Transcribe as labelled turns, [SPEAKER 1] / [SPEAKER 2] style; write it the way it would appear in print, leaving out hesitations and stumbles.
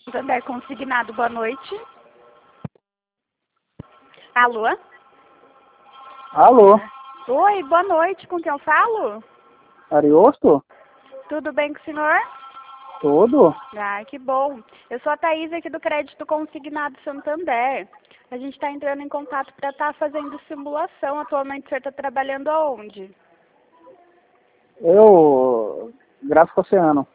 [SPEAKER 1] Santander Consignado, boa noite. Alô?
[SPEAKER 2] Alô,
[SPEAKER 1] Oi, boa noite, com quem eu falo?
[SPEAKER 2] Ariosto?
[SPEAKER 1] Tudo bem com o senhor?
[SPEAKER 2] Tudo?
[SPEAKER 1] Ah, que bom. Eu sou a Thaís aqui do Crédito Consignado Santander. A gente está entrando em contato para estar fazendo simulação. Atualmente o senhor está trabalhando aonde?
[SPEAKER 2] Eu, Gráfico Oceano.